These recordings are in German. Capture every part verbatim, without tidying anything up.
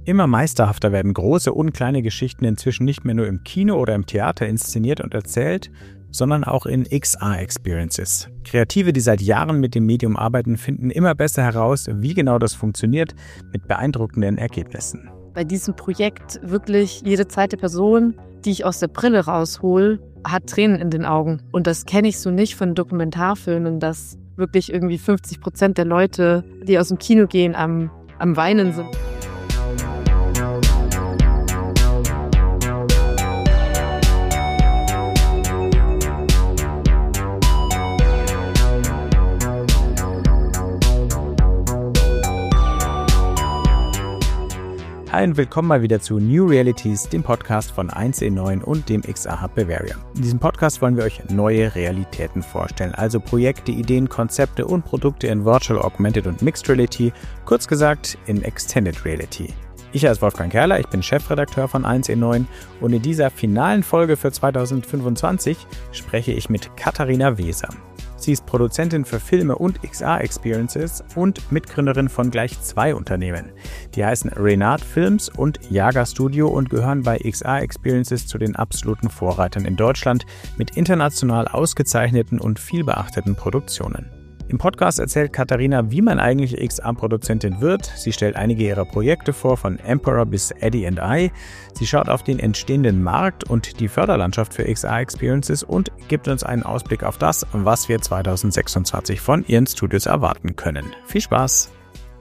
Immer meisterhafter werden große und kleine Geschichten inzwischen nicht mehr nur im Kino oder im Theater inszeniert und erzählt, sondern auch in X R-Experiences. Kreative, die seit Jahren mit dem Medium arbeiten, finden immer besser heraus, wie genau das funktioniert, mit beeindruckenden Ergebnissen. Bei diesem Projekt wirklich jede zweite Person, die ich aus der Brille raushol, hat Tränen in den Augen. Und das kenne ich so nicht von Dokumentarfilmen, dass wirklich irgendwie fünfzig Prozent der Leute, die aus dem Kino gehen, am, am Weinen sind. Hi und willkommen mal wieder zu New Realities, dem Podcast von eins E neun und dem X R-Hub Bavaria. In diesem Podcast wollen wir euch neue Realitäten vorstellen, also Projekte, Ideen, Konzepte und Produkte in Virtual, Augmented und Mixed Reality, kurz gesagt in Extended Reality. Ich heiße Wolfgang Kerler, ich bin Chefredakteur von eins E neun und in dieser finalen Folge für zweitausendfünfundzwanzig spreche ich mit Katharina Weser. Sie ist Produzentin für Filme und X R-Experiences und Mitgründerin von gleich zwei Unternehmen. Die heißen Renard Films und Jager Studio und gehören bei X R-Experiences zu den absoluten Vorreitern in Deutschland mit international ausgezeichneten und vielbeachteten Produktionen. Im Podcast erzählt Katharina, wie man eigentlich X R-Produzentin wird. Sie stellt einige ihrer Projekte vor, von Emperor bis Eddie and I. Sie schaut auf den entstehenden Markt und die Förderlandschaft für X R-Experiences und gibt uns einen Ausblick auf das, was wir zweitausendsechsundzwanzig von ihren Studios erwarten können. Viel Spaß!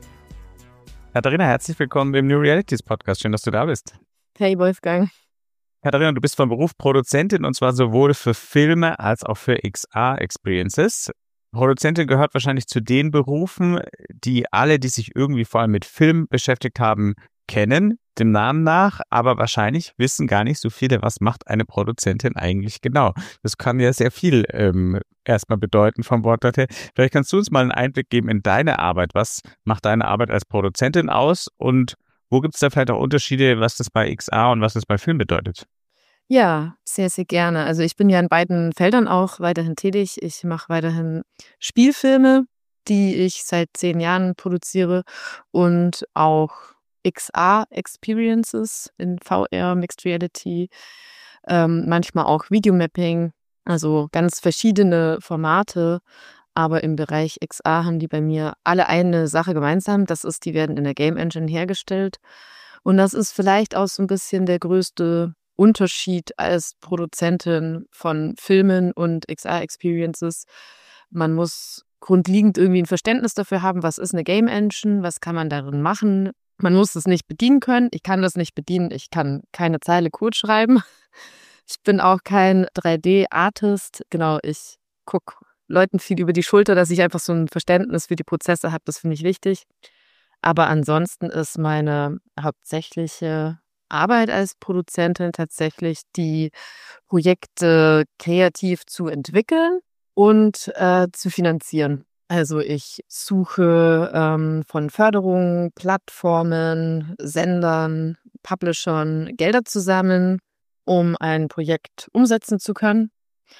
Katharina, herzlich willkommen im New Realities Podcast. Schön, dass du da bist. Hey Wolfgang. Katharina, du bist von Beruf Produzentin und zwar sowohl für Filme als auch für X R-Experiences. Produzentin gehört wahrscheinlich zu den Berufen, die alle, die sich irgendwie vor allem mit Film beschäftigt haben, kennen, dem Namen nach, aber wahrscheinlich wissen gar nicht so viele, was macht eine Produzentin eigentlich genau. Das kann ja sehr viel ähm, erstmal bedeuten vom Wortlaut her. Vielleicht kannst du uns mal einen Einblick geben in deine Arbeit. Was macht deine Arbeit als Produzentin aus und wo gibt es da vielleicht auch Unterschiede, was das bei X R und was das bei Film bedeutet? Ja, sehr, sehr gerne. Also ich bin ja in beiden Feldern auch weiterhin tätig. Ich mache weiterhin Spielfilme, die ich seit zehn Jahren produziere und auch X R-Experiences in V R, Mixed Reality, ähm, manchmal auch Videomapping, also ganz verschiedene Formate. Aber im Bereich X R haben die bei mir alle eine Sache gemeinsam. Das ist, die werden in der Game Engine hergestellt. Und das ist vielleicht auch so ein bisschen der größte Unterschied als Produzentin von Filmen und X R-Experiences. Man muss grundlegend irgendwie ein Verständnis dafür haben, was ist eine Game Engine, was kann man darin machen. Man muss es nicht bedienen können. Ich kann das nicht bedienen. Ich kann keine Zeile Code schreiben. Ich bin auch kein drei D-Artist. Genau, ich gucke Leuten viel über die Schulter, dass ich einfach so ein Verständnis für die Prozesse habe. Das finde ich wichtig. Aber ansonsten ist meine hauptsächliche Arbeit als Produzentin tatsächlich, die Projekte kreativ zu entwickeln und äh, zu finanzieren. Also ich suche ähm, von Förderungen, Plattformen, Sendern, Publishern Gelder zusammen, um ein Projekt umsetzen zu können.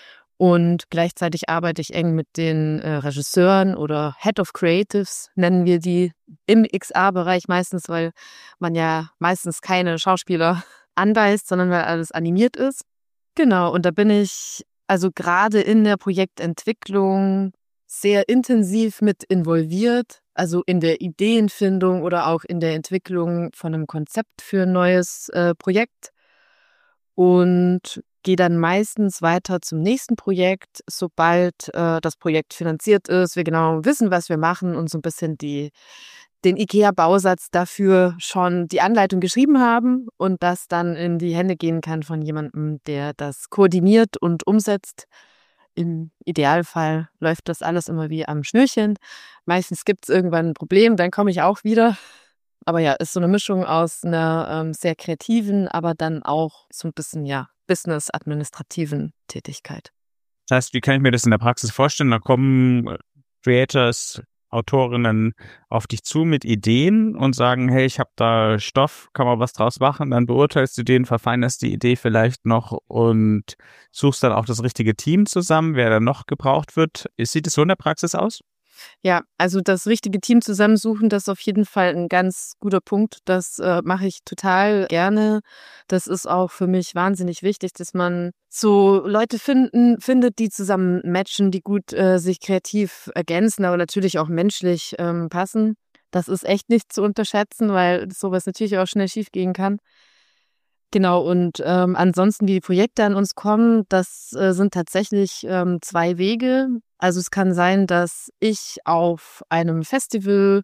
Und gleichzeitig arbeite ich eng mit den äh, Regisseuren oder Head of Creatives, nennen wir die, im X R-Bereich meistens, weil man ja meistens keine Schauspieler anweist, sondern weil alles animiert ist. Genau, und da bin ich also gerade in der Projektentwicklung sehr intensiv mit involviert, also in der Ideenfindung oder auch in der Entwicklung von einem Konzept für ein neues äh, Projekt. Und gehe dann meistens weiter zum nächsten Projekt, sobald äh, das Projekt finanziert ist, wir genau wissen, was wir machen und so ein bisschen die, den IKEA-Bausatz dafür schon die Anleitung geschrieben haben und das dann in die Hände gehen kann von jemandem, der das koordiniert und umsetzt. Im Idealfall läuft das alles immer wie am Schnürchen. Meistens gibt es irgendwann ein Problem, dann komme ich auch wieder. Aber ja, ist so eine Mischung aus einer ähm, sehr kreativen, aber dann auch so ein bisschen, ja, business-administrativen Tätigkeit. Das heißt, wie kann ich mir das in der Praxis vorstellen? Da kommen Creators, Autorinnen auf dich zu mit Ideen und sagen, hey, ich habe da Stoff, kann man was draus machen? Dann beurteilst du den, verfeinerst die Idee vielleicht noch und suchst dann auch das richtige Team zusammen, wer dann noch gebraucht wird. Sieht es so in der Praxis aus? Ja, also das richtige Team zusammensuchen, das ist auf jeden Fall ein ganz guter Punkt. Das äh, mache ich total gerne. Das ist auch für mich wahnsinnig wichtig, dass man so Leute finden, findet, die zusammen matchen, die gut äh, sich kreativ ergänzen, aber natürlich auch menschlich ähm, passen. Das ist echt nicht zu unterschätzen, weil sowas natürlich auch schnell schiefgehen kann. Genau, und ähm, ansonsten, wie die Projekte an uns kommen, das äh, sind tatsächlich ähm, zwei Wege. Also es kann sein, dass ich auf einem Festival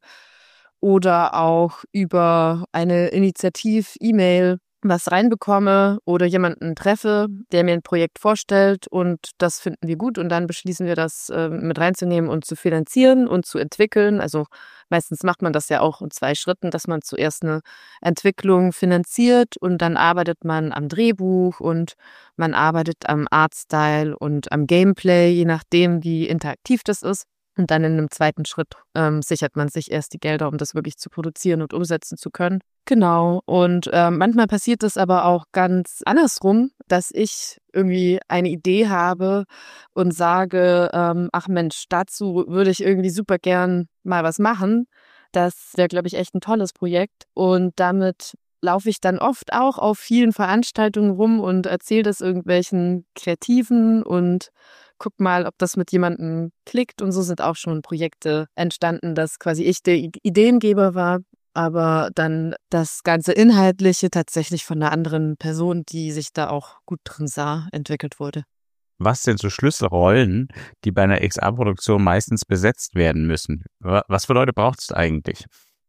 oder auch über eine Initiativ-E-Mail was reinbekomme oder jemanden treffe, der mir ein Projekt vorstellt und das finden wir gut und dann beschließen wir das äh, mit reinzunehmen und zu finanzieren und zu entwickeln. Also meistens macht man das ja auch in zwei Schritten, dass man zuerst eine Entwicklung finanziert und dann arbeitet man am Drehbuch und man arbeitet am Artstyle und am Gameplay, je nachdem, wie interaktiv das ist. Und dann in einem zweiten Schritt ähm, sichert man sich erst die Gelder, um das wirklich zu produzieren und umsetzen zu können. Genau. Und ähm, manchmal passiert es aber auch ganz andersrum, dass ich irgendwie eine Idee habe und sage, ähm, ach Mensch, dazu würde ich irgendwie super gern mal was machen. Das wäre, glaube ich, echt ein tolles Projekt. Und damit laufe ich dann oft auch auf vielen Veranstaltungen rum und erzähle das irgendwelchen Kreativen und guck mal, ob das mit jemandem klickt. Und so sind auch schon Projekte entstanden, dass quasi ich der Ideengeber war, aber dann das ganze Inhaltliche tatsächlich von einer anderen Person, die sich da auch gut drin sah, entwickelt wurde. Was sind so Schlüsselrollen, die bei einer X R-Produktion meistens besetzt werden müssen? Was für Leute braucht es eigentlich?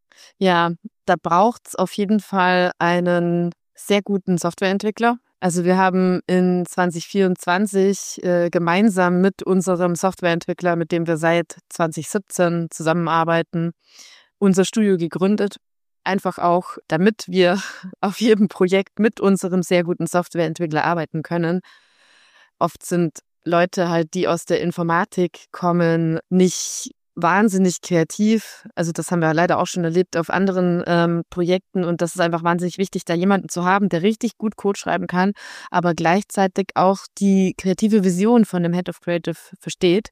Ja, da braucht es auf jeden Fall einen sehr guten Softwareentwickler. Also wir haben in zwanzig vierundzwanzig äh, gemeinsam mit unserem Softwareentwickler, mit dem wir seit zwanzig siebzehn zusammenarbeiten, unser Studio gegründet. Einfach auch, damit wir auf jedem Projekt mit unserem sehr guten Softwareentwickler arbeiten können. Oft sind Leute halt, die aus der Informatik kommen, nicht wahnsinnig kreativ. Also das haben wir leider auch schon erlebt auf anderen ähm, Projekten und das ist einfach wahnsinnig wichtig, da jemanden zu haben, der richtig gut Code schreiben kann, aber gleichzeitig auch die kreative Vision von dem Head of Creative versteht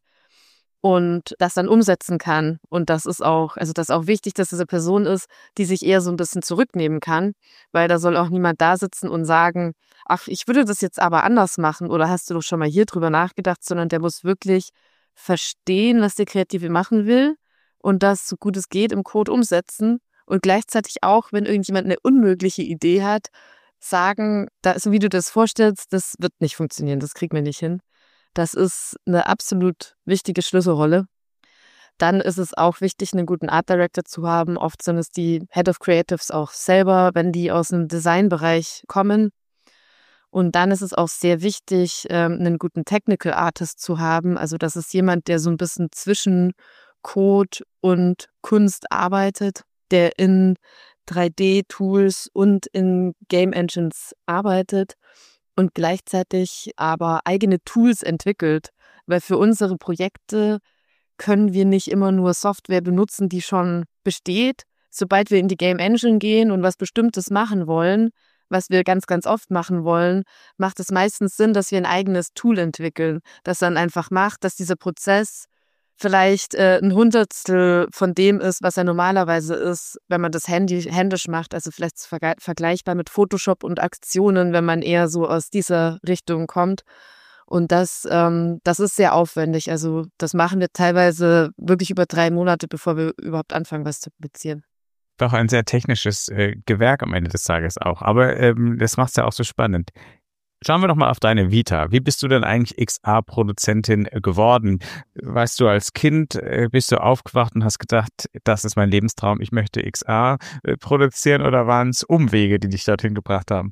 und das dann umsetzen kann. Und das ist auch, also das ist auch wichtig, dass diese Person ist, die sich eher so ein bisschen zurücknehmen kann, weil da soll auch niemand da sitzen und sagen, ach, ich würde das jetzt aber anders machen oder hast du doch schon mal hier drüber nachgedacht, sondern der muss wirklich verstehen, was der Kreative machen will und das, so gut es geht, im Code umsetzen und gleichzeitig auch, wenn irgendjemand eine unmögliche Idee hat, sagen, da, so wie du das vorstellst, das wird nicht funktionieren, das kriegen wir nicht hin. Das ist eine absolut wichtige Schlüsselrolle. Dann ist es auch wichtig, einen guten Art Director zu haben. Oft sind es die Head of Creatives auch selber, wenn die aus einem Designbereich kommen. Und dann ist es auch sehr wichtig, ähm, einen guten Technical Artist zu haben. Also das ist jemand, der so ein bisschen zwischen Code und Kunst arbeitet, der in drei D-Tools und in Game Engines arbeitet und gleichzeitig aber eigene Tools entwickelt. Weil für unsere Projekte können wir nicht immer nur Software benutzen, die schon besteht. Sobald wir in die Game Engine gehen und was Bestimmtes machen wollen, was wir ganz, ganz oft machen wollen, macht es meistens Sinn, dass wir ein eigenes Tool entwickeln, das dann einfach macht, dass dieser Prozess vielleicht äh, ein Hundertstel von dem ist, was er normalerweise ist, wenn man das Handy, händisch macht. Also vielleicht verge- vergleichbar mit Photoshop und Aktionen, wenn man eher so aus dieser Richtung kommt. Und das, ähm, das ist sehr aufwendig. Also das machen wir teilweise wirklich über drei Monate, bevor wir überhaupt anfangen, was zu publizieren. Doch ein sehr technisches äh, Gewerk am Ende des Tages auch. Aber ähm, das macht es ja auch so spannend. Schauen wir doch mal auf deine Vita. Wie bist du denn eigentlich X R-Produzentin geworden? Weißt du, als Kind äh, bist du aufgewacht und hast gedacht, das ist mein Lebenstraum, ich möchte X R äh, produzieren, oder waren es Umwege, die dich dorthin gebracht haben?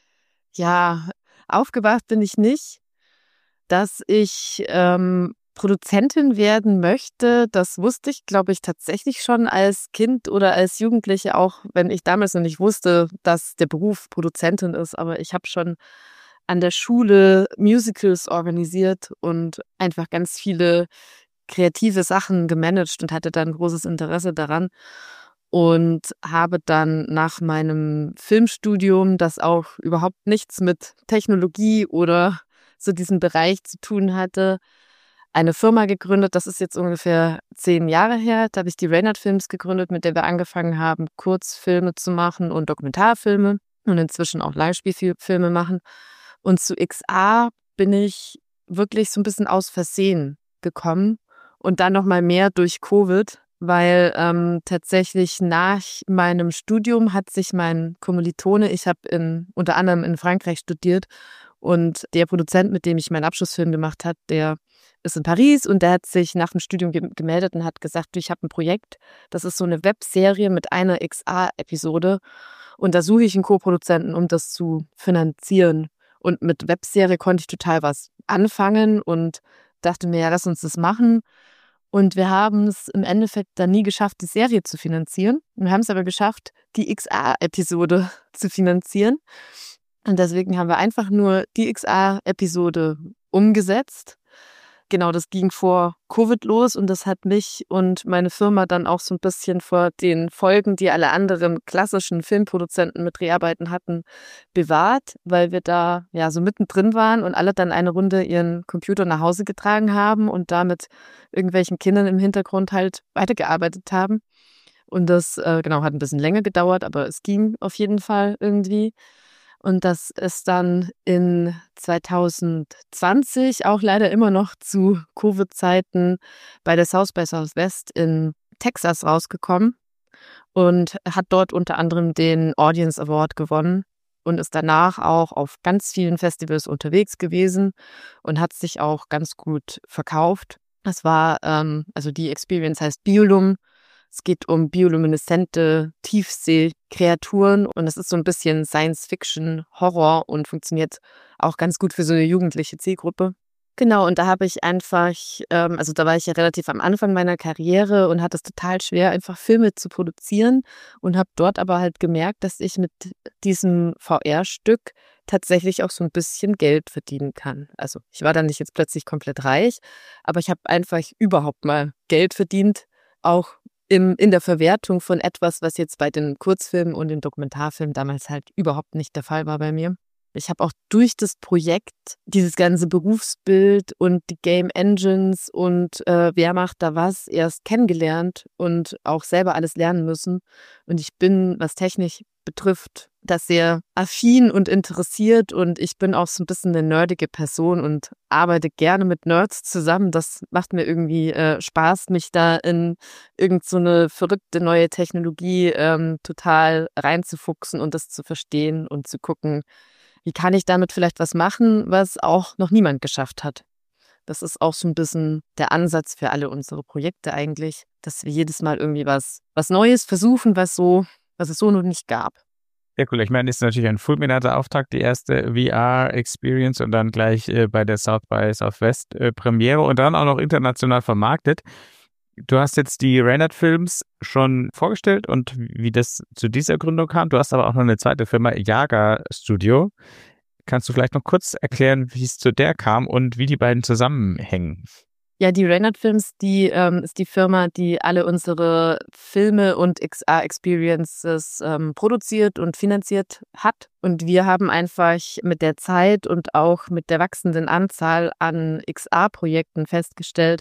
Ja, aufgewacht bin ich nicht. Dass ich ähm, Produzentin werden möchte, das wusste ich, glaube ich, tatsächlich schon als Kind oder als Jugendliche, auch wenn ich damals noch nicht wusste, dass der Beruf Produzentin ist. Aber ich habe schon an der Schule Musicals organisiert und einfach ganz viele kreative Sachen gemanagt und hatte dann großes Interesse daran. Und habe dann nach meinem Filmstudium, das auch überhaupt nichts mit Technologie oder so diesem Bereich zu tun hatte, eine Firma gegründet, das ist jetzt ungefähr zehn Jahre her. Da habe ich die Reynard Films gegründet, mit der wir angefangen haben, Kurzfilme zu machen und Dokumentarfilme und inzwischen auch Live-Spielfilme machen. Und zu X A bin ich wirklich so ein bisschen aus Versehen gekommen und dann nochmal mehr durch Covid, weil ähm, tatsächlich nach meinem Studium hat sich mein Kommilitone, ich habe in unter anderem in Frankreich studiert, und der Produzent, mit dem ich meinen Abschlussfilm gemacht habe, der ist in Paris und der hat sich nach dem Studium ge- gemeldet und hat gesagt, du, ich habe ein Projekt, das ist so eine Webserie mit einer X A-Episode und da suche ich einen Co-Produzenten, um das zu finanzieren. Und mit Webserie konnte ich total was anfangen und dachte mir, ja, lass uns das machen. Und wir haben es im Endeffekt dann nie geschafft, die Serie zu finanzieren. Wir haben es aber geschafft, die X A-Episode zu finanzieren. Und deswegen haben wir einfach nur die X A-Episode umgesetzt. Genau, das ging vor Covid los und das hat mich und meine Firma dann auch so ein bisschen vor den Folgen, die alle anderen klassischen Filmproduzenten mit Dreharbeiten hatten, bewahrt, weil wir da ja so mittendrin waren und alle dann eine Runde ihren Computer nach Hause getragen haben und da mit irgendwelchen Kindern im Hintergrund halt weitergearbeitet haben. Und das äh, genau hat ein bisschen länger gedauert, aber es ging auf jeden Fall irgendwie. Und das ist dann in zwanzig zwanzig auch leider immer noch zu Covid-Zeiten bei der South by Southwest in Texas rausgekommen und hat dort unter anderem den Audience Award gewonnen und ist danach auch auf ganz vielen Festivals unterwegs gewesen und hat sich auch ganz gut verkauft. Das war, ähm, also die Experience heißt Biolum. Es geht um biolumineszente Tiefseekreaturen und es ist so ein bisschen Science-Fiction, Horror und funktioniert auch ganz gut für so eine jugendliche Zielgruppe. Genau, und da habe ich einfach, ähm, also da war ich ja relativ am Anfang meiner Karriere und hatte es total schwer, einfach Filme zu produzieren und habe dort aber halt gemerkt, dass ich mit diesem V R-Stück tatsächlich auch so ein bisschen Geld verdienen kann. Also ich war dann nicht jetzt plötzlich komplett reich, aber ich habe einfach überhaupt mal Geld verdient, auch im, in der Verwertung von etwas, was jetzt bei den Kurzfilmen und den Dokumentarfilmen damals halt überhaupt nicht der Fall war bei mir. Ich habe auch durch das Projekt dieses ganze Berufsbild und die Game Engines und äh, wer macht da was erst kennengelernt und auch selber alles lernen müssen. Und ich bin, was Technik betrifft, das sehr affin und interessiert und ich bin auch so ein bisschen eine nerdige Person und arbeite gerne mit Nerds zusammen. Das macht mir irgendwie äh, Spaß, mich da in irgend so eine verrückte neue Technologie ähm, total reinzufuchsen und das zu verstehen und zu gucken, wie kann ich damit vielleicht was machen, was auch noch niemand geschafft hat. Das ist auch so ein bisschen der Ansatz für alle unsere Projekte eigentlich, dass wir jedes Mal irgendwie was, was Neues versuchen, was so, was es so noch nicht gab. Ja, cool. Ich meine, das ist natürlich ein fulminanter Auftakt, die erste V R-Experience und dann gleich äh, bei der South by Southwest äh, Premiere und dann auch noch international vermarktet. Du hast jetzt die Reynard Films schon vorgestellt und wie das zu dieser Gründung kam. Du hast aber auch noch eine zweite Firma, Jaga Studio. Kannst du vielleicht noch kurz erklären, wie es zu der kam und wie die beiden zusammenhängen? Ja, die Reynard Films, die ähm, ist die Firma, die alle unsere Filme und X R-Experiences ähm, produziert und finanziert hat. Und wir haben einfach mit der Zeit und auch mit der wachsenden Anzahl an X R-Projekten festgestellt,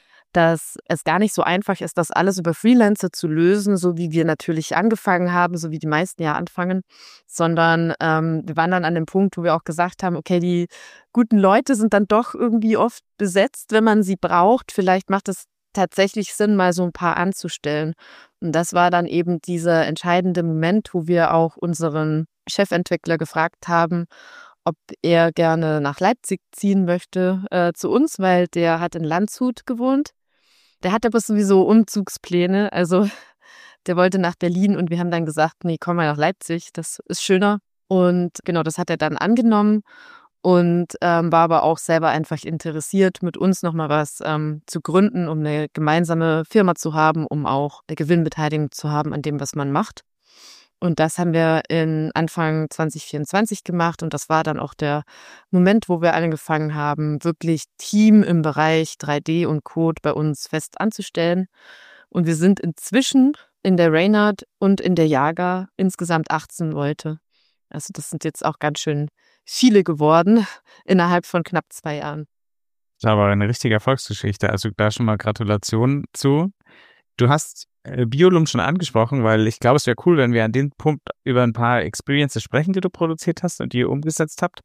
dass es gar nicht so einfach ist, das alles über Freelancer zu lösen, so wie wir natürlich angefangen haben, so wie die meisten ja anfangen, sondern ähm, wir waren dann an dem Punkt, wo wir auch gesagt haben, okay, die guten Leute sind dann doch irgendwie oft besetzt, wenn man sie braucht. Vielleicht macht es tatsächlich Sinn, mal so ein paar anzustellen. Und das war dann eben dieser entscheidende Moment, wo wir auch unseren Chefentwickler gefragt haben, ob er gerne nach Leipzig ziehen möchte äh, zu uns, weil der hat in Landshut gewohnt. Der hat aber sowieso Umzugspläne, also der wollte nach Berlin und wir haben dann gesagt, nee, komm mal nach Leipzig, das ist schöner. Und genau, das hat er dann angenommen und ähm, war aber auch selber einfach interessiert, mit uns nochmal was ähm, zu gründen, um eine gemeinsame Firma zu haben, um auch eine Gewinnbeteiligung zu haben an dem, was man macht. Und das haben wir in Anfang zwanzig vierundzwanzig gemacht und das war dann auch der Moment, wo wir angefangen haben, wirklich Team im Bereich drei D und Code bei uns fest anzustellen. Und wir sind inzwischen in der Reynard und in der Jaga insgesamt achtzehn Leute. Also das sind jetzt auch ganz schön viele geworden innerhalb von knapp zwei Jahren. Das ist aber eine richtige Erfolgsgeschichte. Also da schon mal Gratulation zu. Du hast äh, Biolum schon angesprochen, weil ich glaube, es wäre cool, wenn wir an dem Punkt über ein paar Experiences sprechen, die du produziert hast und die ihr umgesetzt habt.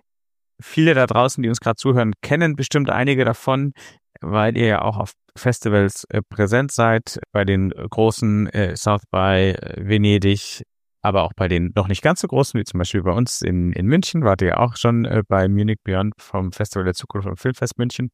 Viele da draußen, die uns gerade zuhören, kennen bestimmt einige davon, weil ihr ja auch auf Festivals äh, präsent seid, bei den großen äh, South by äh, Venedig, aber auch bei den noch nicht ganz so großen, wie zum Beispiel bei uns in, in München, wart ihr auch schon äh, bei Munich Beyond vom Festival der Zukunft vom Filmfest München.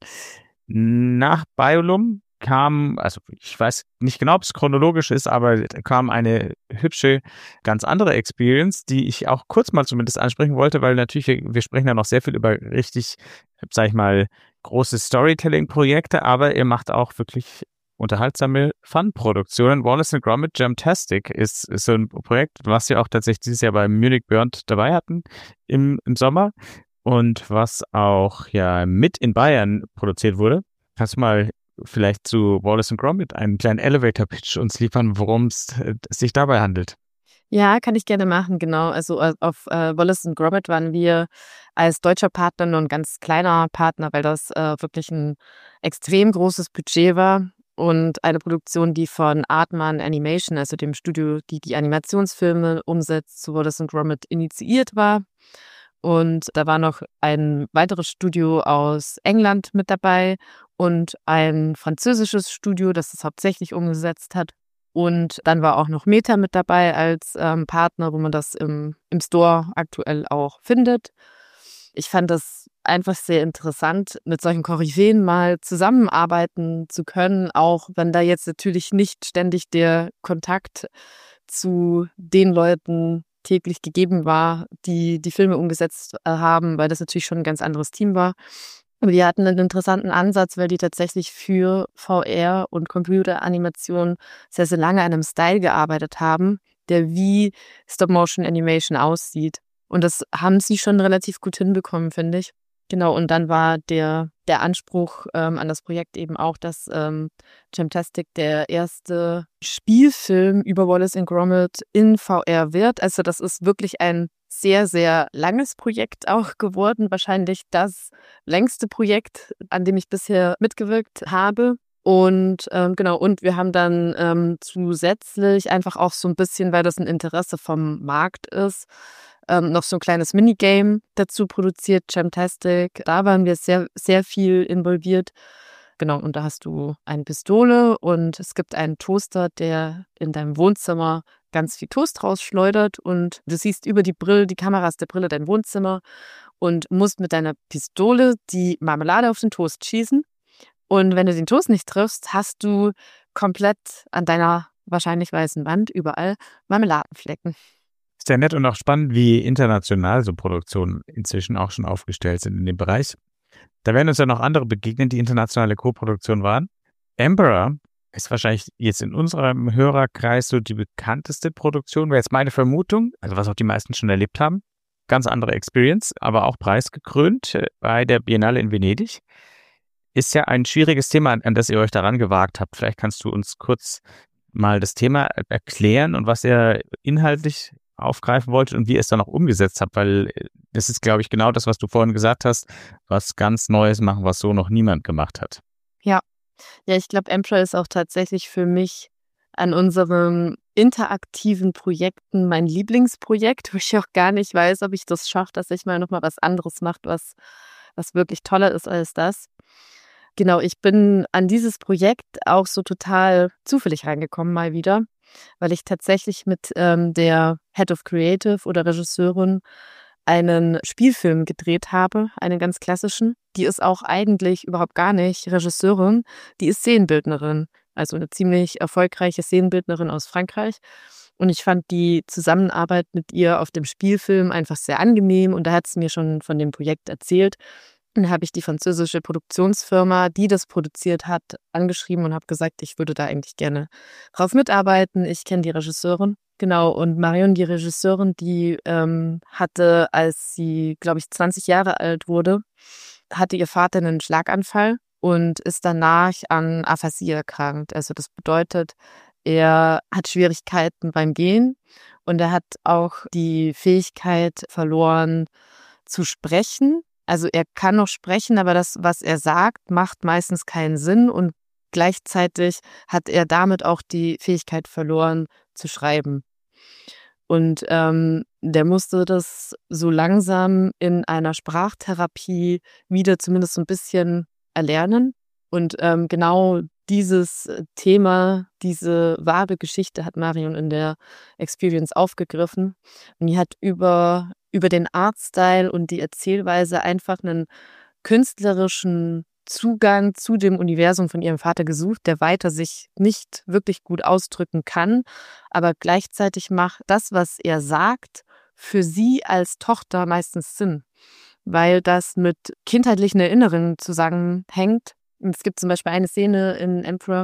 Nach Biolum kam, also ich weiß nicht genau, ob es chronologisch ist, aber kam eine hübsche, ganz andere Experience, die ich auch kurz mal zumindest ansprechen wollte, weil natürlich, wir, wir sprechen ja noch sehr viel über richtig, sag ich mal, große Storytelling-Projekte, aber ihr macht auch wirklich unterhaltsame Fun-Produktionen. Wallace and Gromit Jamtastic ist, ist so ein Projekt, was wir auch tatsächlich dieses Jahr bei Munich Beyond dabei hatten im, im Sommer und was auch ja mit in Bayern produziert wurde. Kannst du mal vielleicht zu Wallace and Gromit einen kleinen Elevator-Pitch uns liefern, worum es sich dabei handelt? Ja, kann ich gerne machen, genau. Also äh, auf äh, Wallace and Gromit waren wir als deutscher Partner nur ein ganz kleiner Partner, weil das äh, wirklich ein extrem großes Budget war und eine Produktion, die von Artman Animation, also dem Studio, die die Animationsfilme umsetzt, zu Wallace and Gromit initiiert war. Und da war noch ein weiteres Studio aus England mit dabei und ein französisches Studio, das es hauptsächlich umgesetzt hat. Und dann war auch noch Meta mit dabei als ähm, Partner, wo man das im, im Store aktuell auch findet. Ich fand das einfach sehr interessant, mit solchen Koryphäen mal zusammenarbeiten zu können, auch wenn da jetzt natürlich nicht ständig der Kontakt zu den Leuten täglich gegeben war, die die Filme umgesetzt äh, haben, weil das natürlich schon ein ganz anderes Team war. Aber die hatten einen interessanten Ansatz, weil die tatsächlich für V R und Computeranimation sehr, sehr lange an einem Style gearbeitet haben, der wie Stop-Motion-Animation aussieht. Und das haben sie schon relativ gut hinbekommen, finde ich. Genau, und dann war der, der Anspruch ähm, an das Projekt eben auch, dass ähm, Jamtastic der erste Spielfilm über Wallace and Gromit in V R wird. Also das ist wirklich ein sehr, sehr langes Projekt auch geworden. Wahrscheinlich das längste Projekt, an dem ich bisher mitgewirkt habe. Und ähm, genau, und wir haben dann ähm, zusätzlich einfach auch so ein bisschen, weil das ein Interesse vom Markt ist, ähm, noch so ein kleines Minigame dazu produziert, Jamtastic. Da waren wir sehr, sehr viel involviert. Genau, und da hast du eine Pistole und es gibt einen Toaster, der in deinem Wohnzimmer ganz viel Toast rausschleudert und du siehst über die Brille, die Kameras der Brille dein Wohnzimmer und musst mit deiner Pistole die Marmelade auf den Toast schießen. Und wenn du den Toast nicht triffst, hast du komplett an deiner wahrscheinlich weißen Wand überall Marmeladenflecken. Ist ja nett und auch spannend, wie international so Produktionen inzwischen auch schon aufgestellt sind in dem Bereich. Da werden uns ja noch andere begegnen, die internationale Co-Produktion waren. Emperor ist wahrscheinlich jetzt in unserem Hörerkreis so die bekannteste Produktion, wäre jetzt meine Vermutung, also was auch die meisten schon erlebt haben. Ganz andere Experience, aber auch preisgekrönt bei der Biennale in Venedig. Ist ja ein schwieriges Thema, an das ihr euch daran gewagt habt. Vielleicht kannst du uns kurz mal das Thema erklären und was ihr inhaltlich aufgreifen wolltet und wie ihr es dann auch umgesetzt habt, weil das ist, glaube ich, genau das, was du vorhin gesagt hast, was ganz Neues machen, was so noch niemand gemacht hat. Ja, ja, ich glaube, Emperor ist auch tatsächlich für mich an unseren interaktiven Projekten mein Lieblingsprojekt, wo ich auch gar nicht weiß, ob ich das schaffe, dass ich mal nochmal was anderes mache, was, was wirklich toller ist als das. Genau, ich bin an dieses Projekt auch so total zufällig reingekommen mal wieder, weil ich tatsächlich mit ähm, der Head of Creative oder Regisseurin einen Spielfilm gedreht habe, einen ganz klassischen. Die ist auch eigentlich überhaupt gar nicht Regisseurin, die ist Szenenbildnerin, also eine ziemlich erfolgreiche Szenenbildnerin aus Frankreich. Und ich fand die Zusammenarbeit mit ihr auf dem Spielfilm einfach sehr angenehm und da hat sie mir schon von dem Projekt erzählt. Und da habe ich die französische Produktionsfirma, die das produziert hat, angeschrieben und habe gesagt, ich würde da eigentlich gerne drauf mitarbeiten. Ich kenne die Regisseurin. Genau, und Marion, die Regisseurin, die ähm, hatte, als sie, glaube ich, zwanzig Jahre alt wurde, hatte ihr Vater einen Schlaganfall und ist danach an Aphasie erkrankt. Also das bedeutet, er hat Schwierigkeiten beim Gehen und er hat auch die Fähigkeit verloren zu sprechen. Also er kann noch sprechen, aber das, was er sagt, macht meistens keinen Sinn und gleichzeitig hat er damit auch die Fähigkeit verloren zu schreiben. Und ähm, der musste das so langsam in einer Sprachtherapie wieder zumindest so ein bisschen erlernen. Und ähm, genau dieses Thema, diese wahre Geschichte hat Marion in der Experience aufgegriffen. Und die hat über, über den Artstyle und die Erzählweise einfach einen künstlerischen Zugang zu dem Universum von ihrem Vater gesucht, der weiter sich nicht wirklich gut ausdrücken kann, aber gleichzeitig macht das, was er sagt, für sie als Tochter meistens Sinn, weil das mit kindheitlichen Erinnerungen zusammenhängt. Es gibt zum Beispiel eine Szene in Emperor,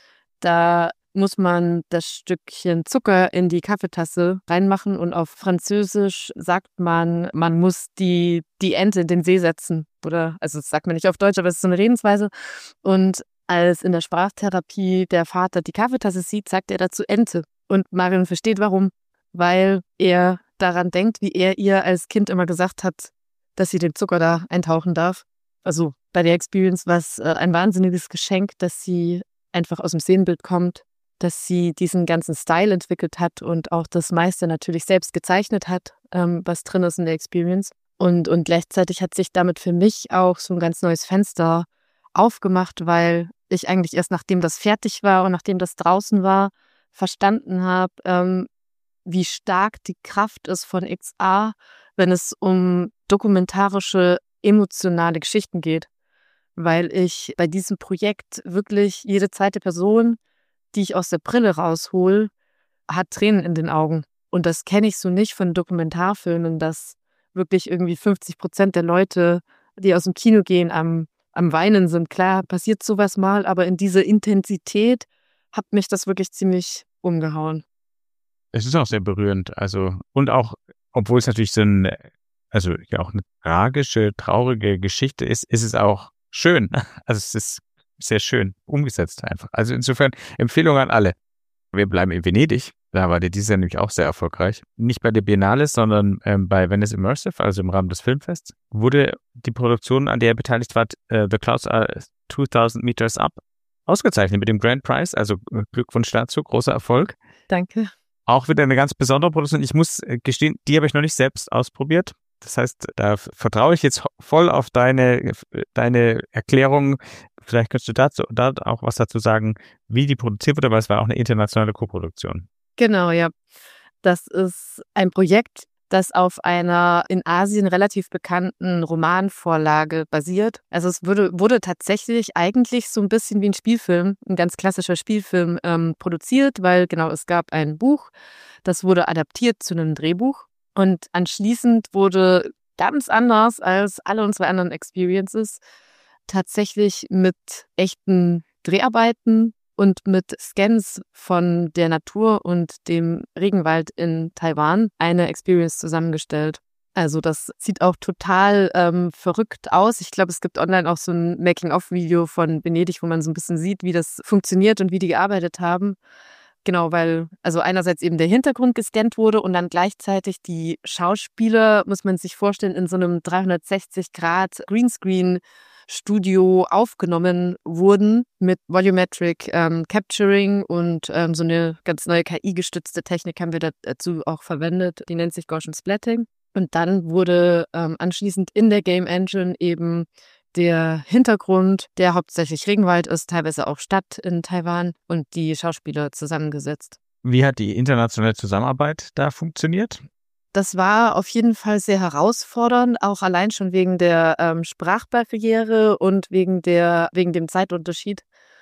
da muss man das Stückchen Zucker in die Kaffeetasse reinmachen und auf Französisch sagt man, man muss die, die Ente in den See setzen. Oder, also das sagt man nicht auf Deutsch, aber es ist so eine Redensweise. Und als in der Sprachtherapie der Vater die Kaffeetasse sieht, sagt er dazu Ente. Und Marion versteht warum, weil er daran denkt, wie er ihr als Kind immer gesagt hat, dass sie den Zucker da eintauchen darf. Also bei der Experience war es ein wahnsinniges Geschenk, dass sie einfach aus dem Szenenbild kommt, dass sie diesen ganzen Style entwickelt hat und auch das meiste natürlich selbst gezeichnet hat, ähm, was drin ist in der Experience. Und, und gleichzeitig hat sich damit für mich auch so ein ganz neues Fenster aufgemacht, weil ich eigentlich erst nachdem das fertig war und nachdem das draußen war, verstanden habe, ähm, wie stark die Kraft ist von X A, wenn es um dokumentarische, emotionale Geschichten geht. Weil ich bei diesem Projekt wirklich jede zweite Person, die ich aus der Brille raushol, hat Tränen in den Augen. Und das kenne ich so nicht von Dokumentarfilmen, dass wirklich irgendwie fünfzig Prozent der Leute, die aus dem Kino gehen, am, am Weinen sind. Klar, passiert sowas mal, aber in dieser Intensität hat mich das wirklich ziemlich umgehauen. Es ist auch sehr berührend. Also, und auch, obwohl es natürlich so ein, also ja auch eine tragische, traurige Geschichte ist, ist es auch schön. Also es ist sehr schön umgesetzt einfach. Also insofern Empfehlung an alle. Wir bleiben in Venedig. Da war der dieses Jahr nämlich auch sehr erfolgreich. Nicht bei der Biennale, sondern ähm, bei Venice Immersive, also im Rahmen des Filmfests, wurde die Produktion, an der er beteiligt war, äh, The Clouds Are zweitausend Meters Up, ausgezeichnet mit dem Grand Prize. Also Glückwunsch dazu, großer Erfolg. Danke. Auch wieder eine ganz besondere Produktion. Ich muss gestehen, die habe ich noch nicht selbst ausprobiert. Das heißt, da vertraue ich jetzt voll auf deine, deine Erklärung. Vielleicht könntest du dazu da auch was dazu sagen, wie die produziert wurde, weil es war auch eine internationale Koproduktion. Genau, ja. Das ist ein Projekt, das auf einer in Asien relativ bekannten Romanvorlage basiert. Also es wurde, wurde tatsächlich eigentlich so ein bisschen wie ein Spielfilm, ein ganz klassischer Spielfilm ähm, produziert, weil genau, es gab ein Buch, das wurde adaptiert zu einem Drehbuch. Und anschließend wurde ganz anders als alle unsere anderen Experiences tatsächlich mit echten Dreharbeiten und mit Scans von der Natur und dem Regenwald in Taiwan eine Experience zusammengestellt. Also das sieht auch total ähm, verrückt aus. Ich glaube, es gibt online auch so ein Making-of-Video von Venedig, wo man so ein bisschen sieht, wie das funktioniert und wie die gearbeitet haben. Genau, weil also einerseits eben der Hintergrund gescannt wurde und dann gleichzeitig die Schauspieler, muss man sich vorstellen, in so einem dreihundertsechzig Grad Greenscreen Studio aufgenommen wurden mit Volumetric ähm, Capturing und ähm, so eine ganz neue K I-gestützte Technik haben wir dazu auch verwendet, die nennt sich Gaussian Splatting. Und dann wurde ähm, anschließend in der Game Engine eben der Hintergrund, der hauptsächlich Regenwald ist, teilweise auch Stadt in Taiwan und die Schauspieler zusammengesetzt. Wie hat die internationale Zusammenarbeit da funktioniert? Das war auf jeden Fall sehr herausfordernd, auch allein schon wegen der ähm, Sprachbarriere und wegen der wegen dem Zeitunterschied,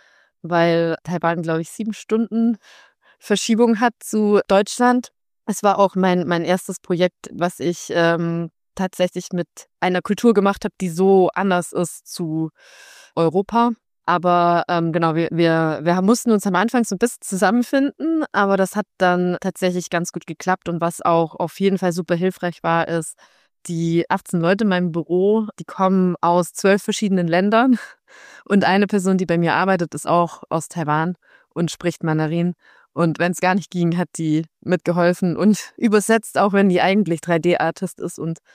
weil Taiwan, glaube ich, sieben Stunden Verschiebung hat zu Deutschland. Es war auch mein mein erstes Projekt, was ich ähm, tatsächlich mit einer Kultur gemacht habe, die so anders ist zu Europa. Aber ähm, genau, wir, wir, wir mussten uns am Anfang so ein bisschen zusammenfinden, aber das hat dann tatsächlich ganz gut geklappt. Und was auch auf jeden Fall super hilfreich war, ist, die achtzehn Leute in meinem Büro, die kommen aus zwölf verschiedenen Ländern. Und eine Person, die bei mir arbeitet, ist auch aus Taiwan und spricht Mandarin. Und wenn es gar nicht ging, hat die mitgeholfen und übersetzt, auch wenn die eigentlich drei D-Artist ist. Und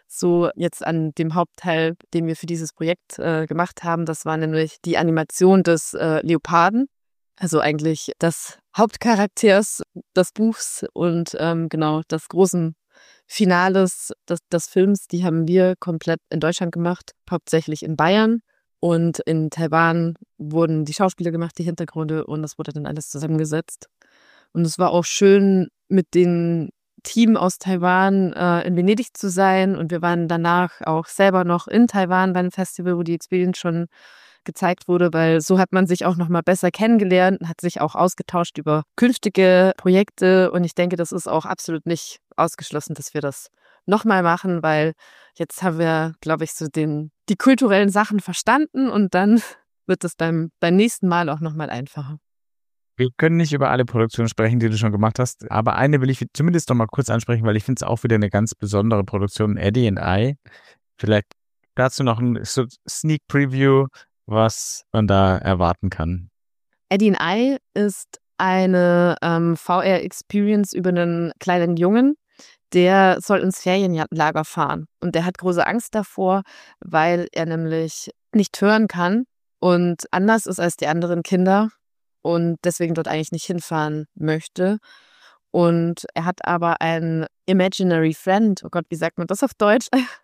so jetzt an dem Hauptteil, den wir für dieses Projekt äh, gemacht haben. Das war nämlich die Animation des äh, Leoparden, also eigentlich des Hauptcharakters des Buchs und ähm, genau des großen Finales des, des Films. Die haben wir komplett in Deutschland gemacht, hauptsächlich in Bayern. Und in Taiwan wurden die Schauspieler gemacht, die Hintergründe, und das wurde dann alles zusammengesetzt. Und es war auch schön, mit dem Team aus Taiwan äh, in Venedig zu sein. Und wir waren danach auch selber noch in Taiwan bei einem Festival, wo die Experience schon gezeigt wurde, weil so hat man sich auch noch mal besser kennengelernt und hat sich auch ausgetauscht über künftige Projekte. Und ich denke, das ist auch absolut nicht ausgeschlossen, dass wir das nochmal machen, weil jetzt haben wir, glaube ich, so den, die kulturellen Sachen verstanden und dann wird es beim, beim nächsten Mal auch nochmal einfacher. Wir können nicht über alle Produktionen sprechen, die du schon gemacht hast, aber eine will ich zumindest noch mal kurz ansprechen, weil ich finde es auch wieder eine ganz besondere Produktion, Eddie and I. Vielleicht dazu noch ein so Sneak Preview, was man da erwarten kann. Eddie and I ist eine ähm, V R-Experience über einen kleinen Jungen, der soll ins Ferienlager fahren. Und der hat große Angst davor, weil er nämlich nicht hören kann und anders ist als die anderen Kinder und deswegen dort eigentlich nicht hinfahren möchte. Und er hat aber einen Imaginary Friend, oh Gott, wie sagt man das auf Deutsch?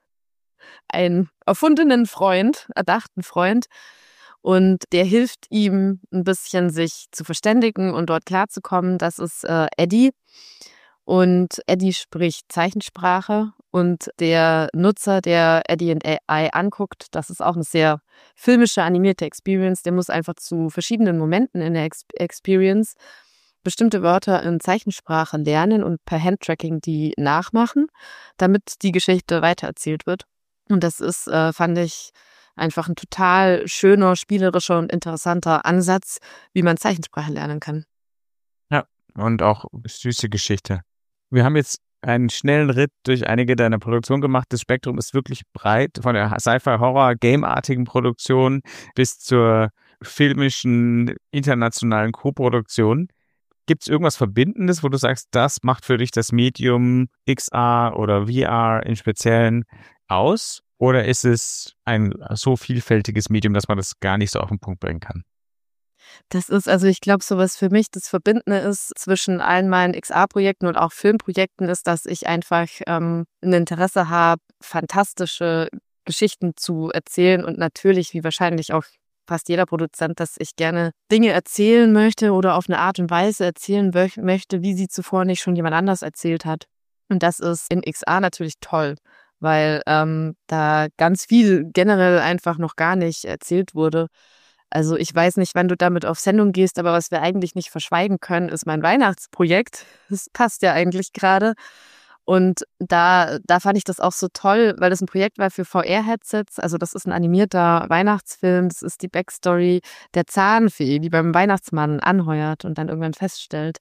Einen erfundenen Freund, erdachten Freund. Und der hilft ihm ein bisschen, sich zu verständigen und dort klarzukommen. Das ist äh, Eddie. Und Eddie spricht Zeichensprache und der Nutzer, der Eddie and I anguckt, das ist auch eine sehr filmische, animierte Experience, der muss einfach zu verschiedenen Momenten in der Ex- Experience bestimmte Wörter in Zeichensprache lernen und per Handtracking die nachmachen, damit die Geschichte weitererzählt wird. Und das ist, äh, fand ich, einfach ein total schöner, spielerischer und interessanter Ansatz, wie man Zeichensprache lernen kann. Ja, und auch süße Geschichte. Wir haben jetzt einen schnellen Ritt durch einige deiner Produktionen gemacht. Das Spektrum ist wirklich breit, von der Sci-Fi-Horror-Game-artigen Produktion bis zur filmischen, internationalen Co-Produktion. Gibt es irgendwas Verbindendes, wo du sagst, das macht für dich das Medium X R oder V R im Speziellen aus? Oder ist es ein so vielfältiges Medium, dass man das gar nicht so auf den Punkt bringen kann? Das ist, also ich glaube, so was für mich das Verbindende ist zwischen allen meinen X R-Projekten und auch Filmprojekten ist, dass ich einfach ähm, ein Interesse habe, fantastische Geschichten zu erzählen und natürlich, wie wahrscheinlich auch fast jeder Produzent, dass ich gerne Dinge erzählen möchte oder auf eine Art und Weise erzählen wö- möchte, wie sie zuvor nicht schon jemand anders erzählt hat. Und das ist in X R natürlich toll, weil ähm, da ganz viel generell einfach noch gar nicht erzählt wurde. Also ich weiß nicht, wann du damit auf Sendung gehst, aber was wir eigentlich nicht verschweigen können, ist mein Weihnachtsprojekt. Das passt ja eigentlich gerade. Und da, da fand ich das auch so toll, weil das ein Projekt war für V R-Headsets. Also das ist ein animierter Weihnachtsfilm. Das ist die Backstory der Zahnfee, die beim Weihnachtsmann anheuert und dann irgendwann feststellt,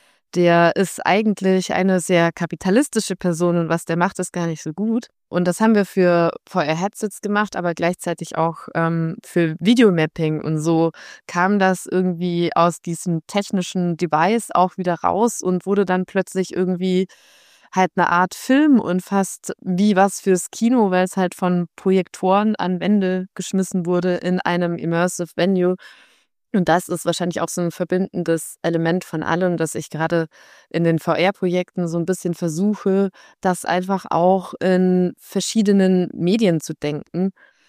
der ist eigentlich eine sehr kapitalistische Person und was der macht, ist gar nicht so gut. Und das haben wir für V R-Headsets gemacht, aber gleichzeitig auch ähm, für Videomapping. Und so kam das irgendwie aus diesem technischen Device auch wieder raus und wurde dann plötzlich irgendwie halt eine Art Film und fast wie was fürs Kino, weil es halt von Projektoren an Wände geschmissen wurde in einem Immersive Venue. Und das ist wahrscheinlich auch so ein verbindendes Element von allem, dass ich gerade in den V R-Projekten so ein bisschen versuche, das einfach auch in verschiedenen Medien zu denken.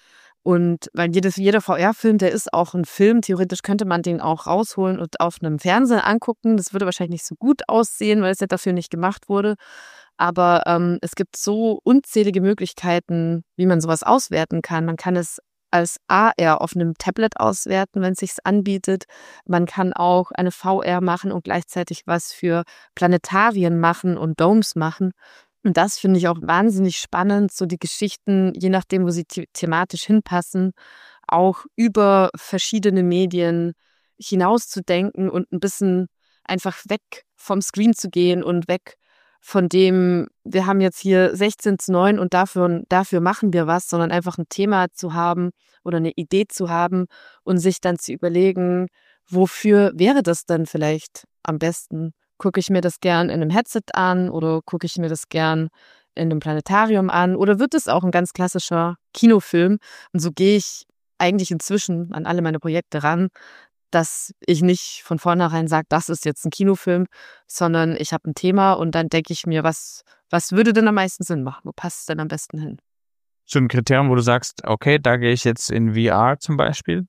Und weil jedes, jeder V R-Film, der ist auch ein Film, theoretisch könnte man den auch rausholen und auf einem Fernseher angucken. Das würde wahrscheinlich nicht so gut aussehen, weil es ja dafür nicht gemacht wurde. Aber ähm, es gibt so unzählige Möglichkeiten, wie man sowas auswerten kann. Man kann es als A R auf einem Tablet auswerten, wenn es sich anbietet. Man kann auch eine V R machen und gleichzeitig was für Planetarien machen und Domes machen. Und das finde ich auch wahnsinnig spannend, so die Geschichten, je nachdem, wo sie the- thematisch hinpassen, auch über verschiedene Medien hinauszudenken und ein bisschen einfach weg vom Screen zu gehen und weg von dem, wir haben jetzt hier sechzehn zu neun und dafür, dafür machen wir was, sondern einfach ein Thema zu haben oder eine Idee zu haben und sich dann zu überlegen, wofür wäre das denn vielleicht am besten? Gucke ich mir das gern in einem Headset an oder gucke ich mir das gern in einem Planetarium an oder wird es auch ein ganz klassischer Kinofilm? Und so gehe ich eigentlich inzwischen an alle meine Projekte ran, dass ich nicht von vornherein sage, das ist jetzt ein Kinofilm, sondern ich habe ein Thema und dann denke ich mir, was, was würde denn am meisten Sinn machen? Wo passt es denn am besten hin? So ein Kriterium, wo du sagst, okay, da gehe ich jetzt in V R zum Beispiel?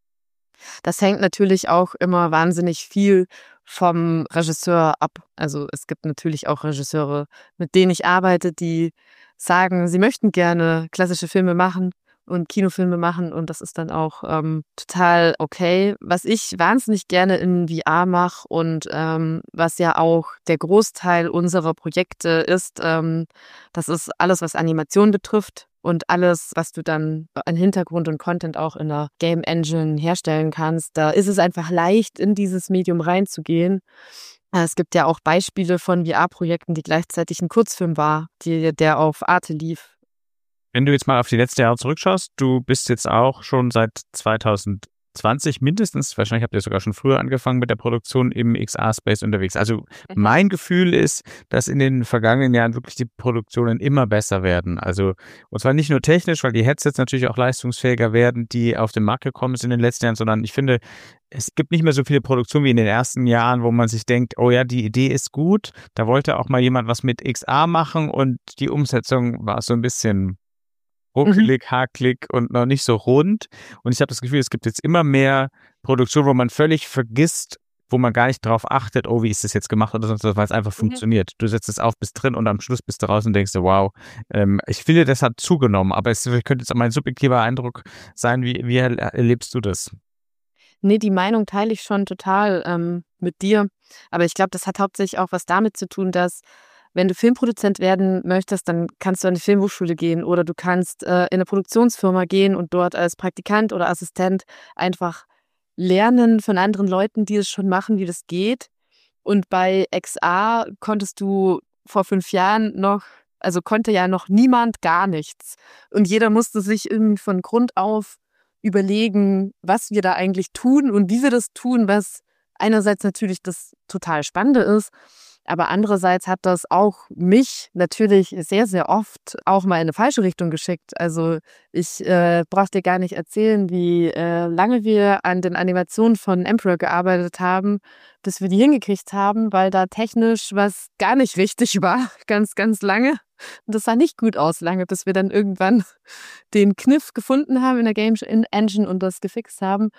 Das hängt natürlich auch immer wahnsinnig viel vom Regisseur ab. Also es gibt natürlich auch Regisseure, mit denen ich arbeite, die sagen, sie möchten gerne klassische Filme machen und Kinofilme machen und das ist dann auch ähm, total okay. Was ich wahnsinnig gerne in V R mache und ähm, was ja auch der Großteil unserer Projekte ist, ähm, das ist alles, was Animation betrifft. Und alles, was du dann an Hintergrund und Content auch in der Game Engine herstellen kannst, da ist es einfach leicht, in dieses Medium reinzugehen. Es gibt ja auch Beispiele von V R-Projekten, die gleichzeitig ein Kurzfilm war, die, der auf Arte lief. Wenn du jetzt mal auf die letzten Jahre zurückschaust, du bist jetzt auch schon seit zwanzig zwanzig mindestens, wahrscheinlich habt ihr sogar schon früher angefangen mit der Produktion im X R-Space unterwegs. Also mein Gefühl ist, dass in den vergangenen Jahren wirklich die Produktionen immer besser werden. Also und zwar nicht nur technisch, weil die Headsets natürlich auch leistungsfähiger werden, die auf den Markt gekommen sind in den letzten Jahren, sondern ich finde, es gibt nicht mehr so viele Produktionen wie in den ersten Jahren, wo man sich denkt, oh ja, die Idee ist gut, da wollte auch mal jemand was mit X R machen und die Umsetzung war so ein bisschen ruckelig, mhm. hakelig und noch nicht so rund. Und ich habe das Gefühl, es gibt jetzt immer mehr Produktionen, wo man völlig vergisst, wo man gar nicht drauf achtet, oh, wie ist das jetzt gemacht oder sonst was, weil es einfach mhm. funktioniert. Du setzt es auf, bist drin und am Schluss bist du raus und denkst dir, wow, ähm, ich finde, das hat zugenommen, aber es könnte jetzt auch mein subjektiver Eindruck sein. Wie, wie erlebst du das? Nee, die Meinung teile ich schon total ähm, mit dir. Aber ich glaube, das hat hauptsächlich auch was damit zu tun, dass wenn du Filmproduzent werden möchtest, dann kannst du an die Filmhochschule gehen oder du kannst äh, in eine Produktionsfirma gehen und dort als Praktikant oder Assistent einfach lernen von anderen Leuten, die es schon machen, wie das geht. Und bei X R konntest du vor fünf Jahren noch, also konnte ja noch niemand gar nichts. Und jeder musste sich irgendwie von Grund auf überlegen, was wir da eigentlich tun und wie wir das tun, was einerseits natürlich das total Spannende ist, aber andererseits hat das auch mich natürlich sehr, sehr oft auch mal in eine falsche Richtung geschickt. Also ich äh, brauche dir gar nicht erzählen, wie äh, lange wir an den Animationen von Emperor gearbeitet haben, bis wir die hingekriegt haben, weil da technisch was gar nicht richtig war, ganz, ganz lange. Und das sah nicht gut aus, lange, bis wir dann irgendwann den Kniff gefunden haben in der Game Engine und das gefixt haben.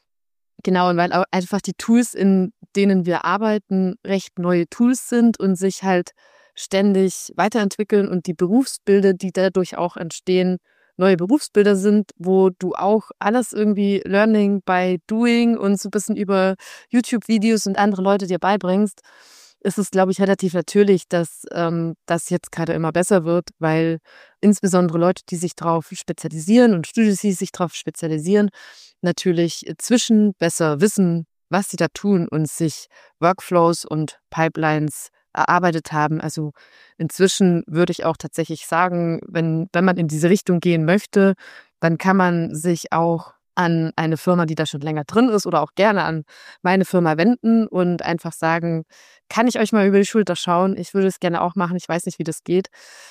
Genau, und weil auch einfach die Tools, in denen wir arbeiten, recht neue Tools sind und sich halt ständig weiterentwickeln und die Berufsbilder, die dadurch auch entstehen, neue Berufsbilder sind, wo du auch alles irgendwie Learning by Doing und so ein bisschen über YouTube-Videos und andere Leute dir beibringst, ist es, glaube ich, relativ natürlich, dass ähm, das jetzt gerade immer besser wird, weil insbesondere Leute, die sich darauf spezialisieren und Studios, die sich darauf spezialisieren, natürlich zwischen besser wissen, was sie da tun und sich Workflows und Pipelines erarbeitet haben. Also inzwischen würde ich auch tatsächlich sagen, wenn, wenn man in diese Richtung gehen möchte, dann kann man sich auch an eine Firma, die da schon länger drin ist oder auch gerne an meine Firma wenden und einfach sagen, kann ich euch mal über die Schulter schauen? Ich würde es gerne auch machen. Ich weiß nicht, wie das geht.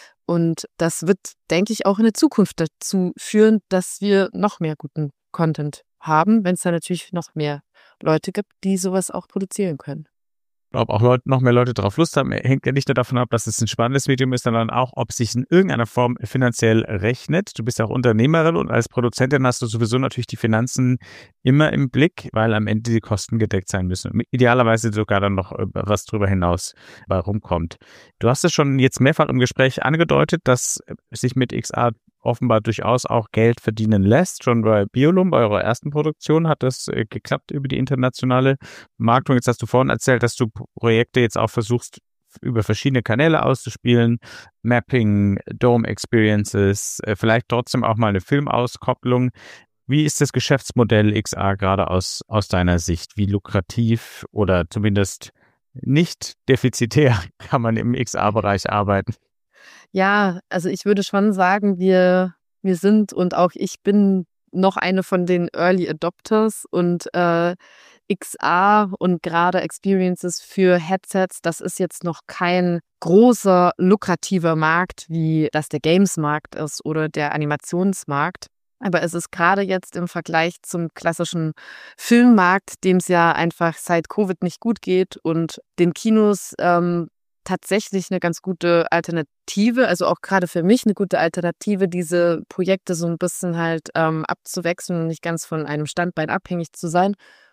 Und das wird, denke ich, auch in der Zukunft dazu führen, dass wir noch mehr guten Content haben, wenn es da natürlich noch mehr Leute gibt, die sowas auch produzieren können. Ob auch Leute, noch mehr Leute darauf Lust haben, hängt ja nicht nur davon ab, dass es ein spannendes Medium ist, sondern auch, ob es sich in irgendeiner Form finanziell rechnet. Du bist ja auch Unternehmerin und als Produzentin hast du sowieso natürlich die Finanzen immer im Blick, weil am Ende die Kosten gedeckt sein müssen. Idealerweise sogar dann noch was drüber hinaus bei rumkommt. Du hast es schon jetzt mehrfach im Gespräch angedeutet, dass sich mit X R offenbar durchaus auch Geld verdienen lässt. Schon bei Biolum, bei eurer ersten Produktion, hat das äh, geklappt über die internationale Marktung. Jetzt hast du vorhin erzählt, dass du Projekte jetzt auch versuchst, über verschiedene Kanäle auszuspielen. Mapping, Dome Experiences, äh, vielleicht trotzdem auch mal eine Filmauskopplung. Wie ist das Geschäftsmodell X R gerade aus, aus deiner Sicht? Wie lukrativ oder zumindest nicht defizitär kann man im X R-Bereich arbeiten? Ja, also ich würde schon sagen, wir, wir sind und auch ich bin noch eine von den Early Adopters und äh, X R und gerade Experiences für Headsets, das ist jetzt noch kein großer, lukrativer Markt, wie das der Games-Markt ist oder der Animationsmarkt. Aber es ist gerade jetzt im Vergleich zum klassischen Filmmarkt, dem es ja einfach seit Covid nicht gut geht und den Kinos ähm, tatsächlich eine ganz gute Alternative, also auch gerade für mich eine gute Alternative, diese Projekte so ein bisschen halt ähm, abzuwechseln und nicht ganz von einem Standbein abhängig zu sein,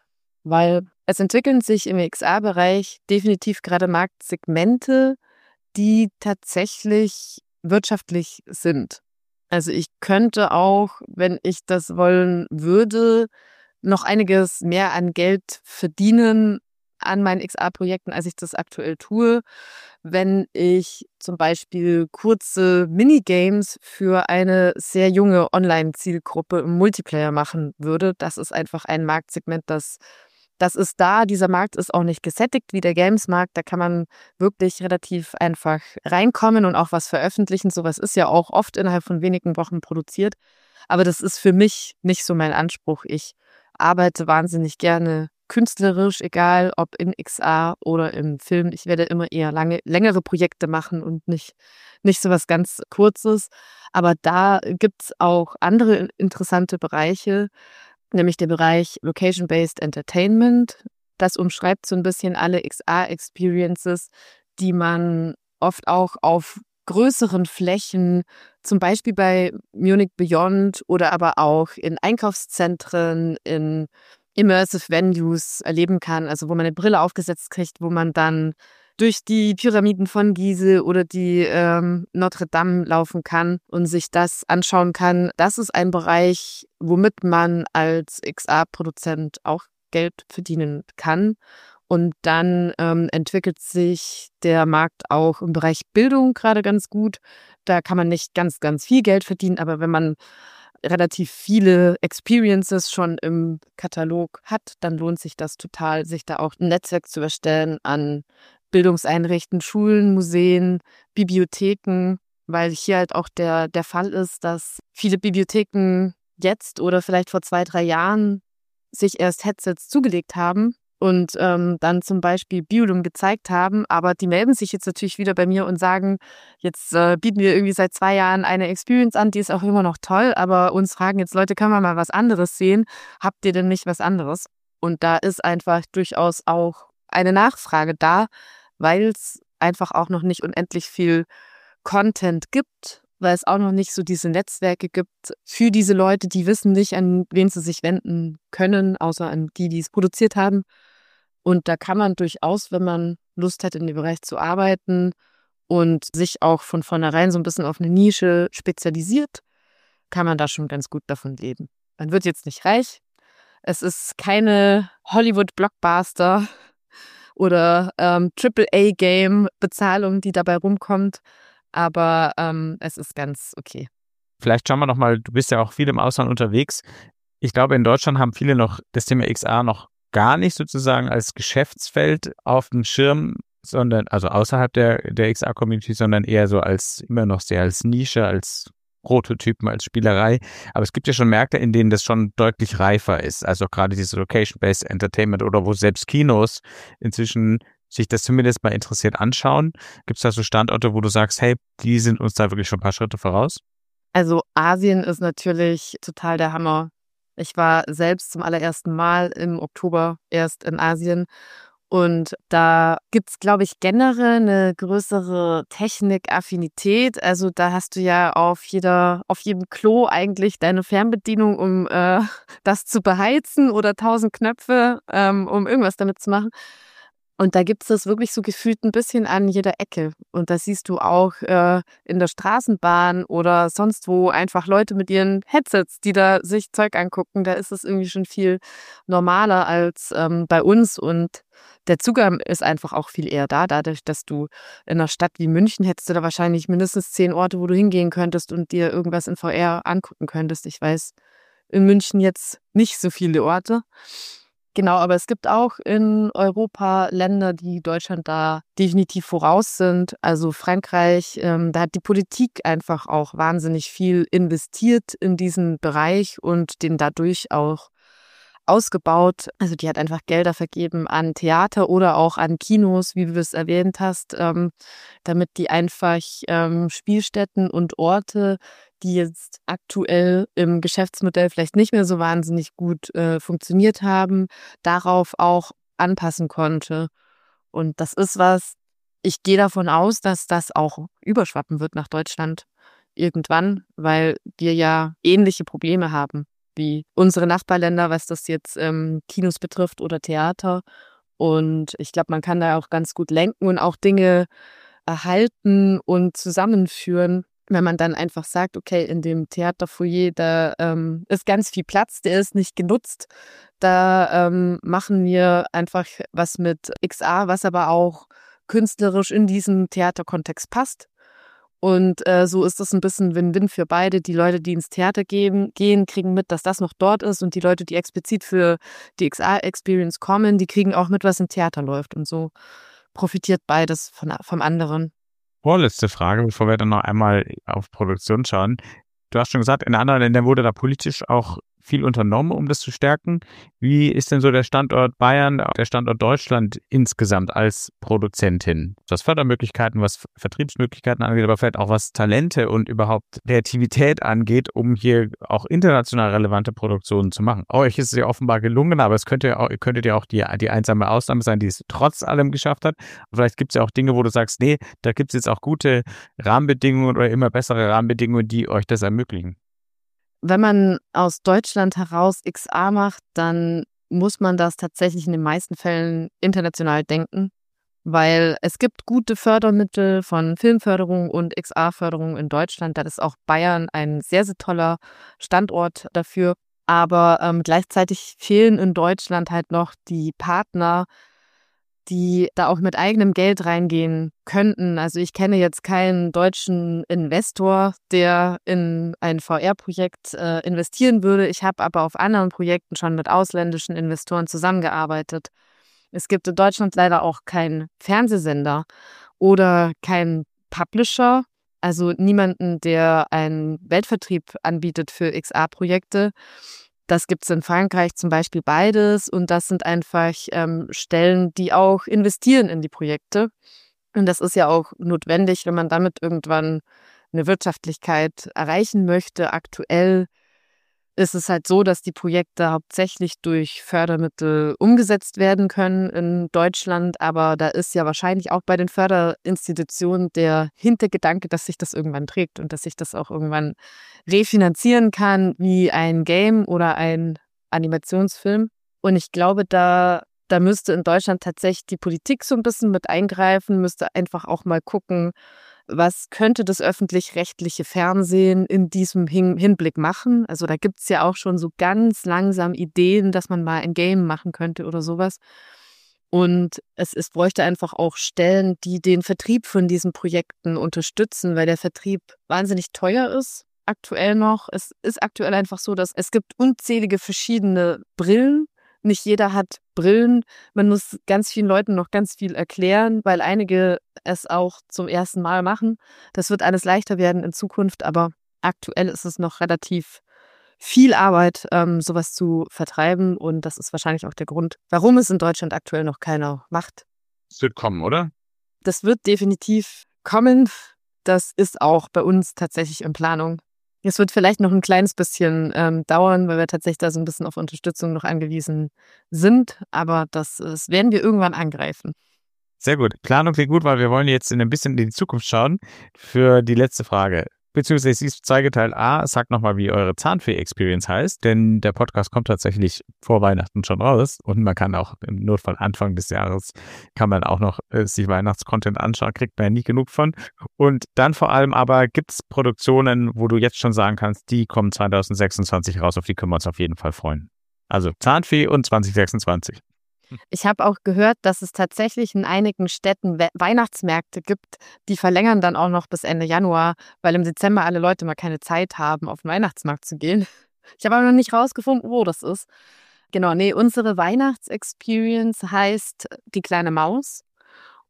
weil es entwickeln sich im X R-Bereich definitiv gerade Marktsegmente, die tatsächlich wirtschaftlich sind. Also ich könnte auch, wenn ich das wollen würde, noch einiges mehr an Geld verdienen an meinen X R-Projekten, als ich das aktuell tue, wenn ich zum Beispiel kurze Minigames für eine sehr junge Online-Zielgruppe im Multiplayer machen würde. Das ist einfach ein Marktsegment, das, das ist da. Dieser Markt ist auch nicht gesättigt wie der Games-Markt. Da kann man wirklich relativ einfach reinkommen und auch was veröffentlichen. Sowas ist ja auch oft innerhalb von wenigen Wochen produziert. Aber das ist für mich nicht so mein Anspruch. Ich arbeite wahnsinnig gerne künstlerisch, egal ob in X R oder im Film. Ich werde immer eher lange, längere Projekte machen und nicht, nicht so was ganz Kurzes. Aber da gibt es auch andere interessante Bereiche, nämlich der Bereich Location-Based Entertainment. Das umschreibt so ein bisschen alle X R-Experiences, die man oft auch auf größeren Flächen, zum Beispiel bei Munich Beyond oder aber auch in Einkaufszentren, in Immersive Venues erleben kann, also wo man eine Brille aufgesetzt kriegt, wo man dann durch die Pyramiden von Gizeh oder die ähm, Notre Dame laufen kann und sich das anschauen kann. Das ist ein Bereich, womit man als X R-Produzent auch Geld verdienen kann. Und dann ähm, entwickelt sich der Markt auch im Bereich Bildung gerade ganz gut. Da kann man nicht ganz, ganz viel Geld verdienen, aber wenn man relativ viele Experiences schon im Katalog hat, dann lohnt sich das total, sich da auch ein Netzwerk zu erstellen an Bildungseinrichtungen, Schulen, Museen, Bibliotheken, weil hier halt auch der, der Fall ist, dass viele Bibliotheken jetzt oder vielleicht vor zwei, drei Jahren sich erst Headsets zugelegt haben und ähm, dann zum Beispiel Biolum gezeigt haben, aber die melden sich jetzt natürlich wieder bei mir und sagen, jetzt äh, bieten wir irgendwie seit zwei Jahren eine Experience an, die ist auch immer noch toll, aber uns fragen jetzt Leute, können wir mal was anderes sehen? Habt ihr denn nicht was anderes? Und da ist einfach durchaus auch eine Nachfrage da, weil es einfach auch noch nicht unendlich viel Content gibt, weil es auch noch nicht so diese Netzwerke gibt für diese Leute, die wissen nicht, an wen sie sich wenden können, außer an die, die es produziert haben. Und da kann man durchaus, wenn man Lust hat, in dem Bereich zu arbeiten und sich auch von vornherein so ein bisschen auf eine Nische spezialisiert, kann man da schon ganz gut davon leben. Man wird jetzt nicht reich. Es ist keine Hollywood-Blockbuster oder ähm, Triple A Game Bezahlung, die dabei rumkommt. Aber ähm, es ist ganz okay. Vielleicht schauen wir noch mal, du bist ja auch viel im Ausland unterwegs. Ich glaube, in Deutschland haben viele noch das Thema X R noch gar nicht sozusagen als Geschäftsfeld auf dem Schirm, sondern, also außerhalb der, der X R-Community, sondern eher so als, immer noch sehr als Nische, als Prototypen, als Spielerei. Aber es gibt ja schon Märkte, in denen das schon deutlich reifer ist. Also gerade diese Location-Based Entertainment oder wo selbst Kinos inzwischen sich das zumindest mal interessiert anschauen. Gibt es da so Standorte, wo du sagst, hey, die sind uns da wirklich schon ein paar Schritte voraus? Also Asien ist natürlich total der Hammer. Ich war selbst zum allerersten Mal im Oktober erst in Asien und da gibt's, glaube ich, generell eine größere Technikaffinität. Also da hast du ja auf jeder, auf jedem Klo eigentlich deine Fernbedienung, um äh, das zu beheizen oder tausend Knöpfe, ähm, um irgendwas damit zu machen. Und da gibt es das wirklich so gefühlt ein bisschen an jeder Ecke. Und das siehst du auch äh, in der Straßenbahn oder sonst wo einfach Leute mit ihren Headsets, die da sich Zeug angucken. Da ist es irgendwie schon viel normaler als ähm, bei uns. Und der Zugang ist einfach auch viel eher da. Dadurch, dass du in einer Stadt wie München hättest du da wahrscheinlich mindestens zehn Orte, wo du hingehen könntest und dir irgendwas in V R angucken könntest. Ich weiß in München jetzt nicht so viele Orte. Genau, aber es gibt auch in Europa Länder, die Deutschland da definitiv voraus sind. Also Frankreich, ähm, da hat die Politik einfach auch wahnsinnig viel investiert in diesen Bereich und den dadurch auch ausgebaut. Also die hat einfach Gelder vergeben an Theater oder auch an Kinos, wie du es erwähnt hast, ähm, damit die einfach ähm, Spielstätten und Orte, die jetzt aktuell im Geschäftsmodell vielleicht nicht mehr so wahnsinnig gut äh, funktioniert haben, darauf auch anpassen konnte. Und das ist was, ich gehe davon aus, dass das auch überschwappen wird nach Deutschland irgendwann, weil wir ja ähnliche Probleme haben wie unsere Nachbarländer, was das jetzt ähm, Kinos betrifft oder Theater. Und ich glaube, man kann da auch ganz gut lenken und auch Dinge erhalten und zusammenführen, wenn man dann einfach sagt, okay, in dem Theaterfoyer, da ähm, ist ganz viel Platz, der ist nicht genutzt. Da ähm, machen wir einfach was mit X R, was aber auch künstlerisch in diesen Theaterkontext passt. Und äh, so ist das ein bisschen Win-Win für beide. Die Leute, die ins Theater gehen, gehen, kriegen mit, dass das noch dort ist. Und die Leute, die explizit für die X R-Experience kommen, die kriegen auch mit, was im Theater läuft. Und so profitiert beides von, vom anderen. Vorletzte Frage, bevor wir dann noch einmal auf Produktion schauen. Du hast schon gesagt, in anderen Ländern wurde da politisch auch viel unternommen, um das zu stärken. Wie ist denn so der Standort Bayern, der Standort Deutschland insgesamt als Produzentin? Was Fördermöglichkeiten, was Vertriebsmöglichkeiten angeht, aber vielleicht auch was Talente und überhaupt Kreativität angeht, um hier auch international relevante Produktionen zu machen. Euch ist es ja offenbar gelungen, aber es könnte ja auch, könntet ja auch die, die einsame Ausnahme sein, die es trotz allem geschafft hat. Vielleicht gibt es ja auch Dinge, wo du sagst, nee, da gibt es jetzt auch gute Rahmenbedingungen oder immer bessere Rahmenbedingungen, die euch das ermöglichen. Wenn man aus Deutschland heraus X R macht, dann muss man das tatsächlich in den meisten Fällen international denken, weil es gibt gute Fördermittel von Filmförderung und X R-Förderung in Deutschland. Da ist auch Bayern ein sehr, sehr toller Standort dafür. Aber ähm, gleichzeitig fehlen in Deutschland halt noch die Partner, die da auch mit eigenem Geld reingehen könnten. Also ich kenne jetzt keinen deutschen Investor, der in ein V R-Projekt äh, investieren würde. Ich habe aber auf anderen Projekten schon mit ausländischen Investoren zusammengearbeitet. Es gibt in Deutschland leider auch keinen Fernsehsender oder keinen Publisher, also niemanden, der einen Weltvertrieb anbietet für X R-Projekte. Das gibt es in Frankreich zum Beispiel beides und das sind einfach ähm, Stellen, die auch investieren in die Projekte. Und das ist ja auch notwendig, wenn man damit irgendwann eine Wirtschaftlichkeit erreichen möchte. Aktuell ist es halt so, dass die Projekte hauptsächlich durch Fördermittel umgesetzt werden können in Deutschland. Aber da ist ja wahrscheinlich auch bei den Förderinstitutionen der Hintergedanke, dass sich das irgendwann trägt und dass sich das auch irgendwann refinanzieren kann, wie ein Game oder ein Animationsfilm. Und ich glaube, da, da müsste in Deutschland tatsächlich die Politik so ein bisschen mit eingreifen, müsste einfach auch mal gucken, was könnte das öffentlich-rechtliche Fernsehen in diesem Hin- Hinblick machen? Also da gibt es ja auch schon so ganz langsam Ideen, dass man mal ein Game machen könnte oder sowas. Und es, es bräuchte einfach auch Stellen, die den Vertrieb von diesen Projekten unterstützen, weil der Vertrieb wahnsinnig teuer ist, aktuell noch. Es ist aktuell einfach so, dass es gibt unzählige verschiedene Brillen. Nicht jeder hat Brillen. Man muss ganz vielen Leuten noch ganz viel erklären, weil einige es auch zum ersten Mal machen. Das wird alles leichter werden in Zukunft, aber aktuell ist es noch relativ viel Arbeit, ähm, sowas zu vertreiben. Und das ist wahrscheinlich auch der Grund, warum es in Deutschland aktuell noch keiner macht. Es wird kommen, oder? Das wird definitiv kommen. Das ist auch bei uns tatsächlich in Planung. Es wird vielleicht noch ein kleines bisschen ähm, dauern, weil wir tatsächlich da so ein bisschen auf Unterstützung noch angewiesen sind. Aber das, das werden wir irgendwann angreifen. Sehr gut. Planung klingt gut, weil wir wollen jetzt in ein bisschen in die Zukunft schauen. Für die letzte Frage. Beziehungsweise sie ist zweigeteilt. A, sagt nochmal, wie eure Zahnfee-Experience heißt, denn der Podcast kommt tatsächlich vor Weihnachten schon raus und man kann auch im Notfall Anfang des Jahres kann man auch noch äh, sich Weihnachtscontent anschauen, kriegt man ja nie genug von. Und dann vor allem aber gibt es Produktionen, wo du jetzt schon sagen kannst, die kommen zwanzig sechsundzwanzig raus, auf die können wir uns auf jeden Fall freuen. Also Zahnfee und zwanzig sechsundzwanzig. Ich habe auch gehört, dass es tatsächlich in einigen Städten We- Weihnachtsmärkte gibt, die verlängern dann auch noch bis Ende Januar, weil im Dezember alle Leute mal keine Zeit haben, auf den Weihnachtsmarkt zu gehen. Ich habe aber noch nicht rausgefunden, wo das ist. Genau, nee, unsere Weihnachtsexperience heißt Die kleine Maus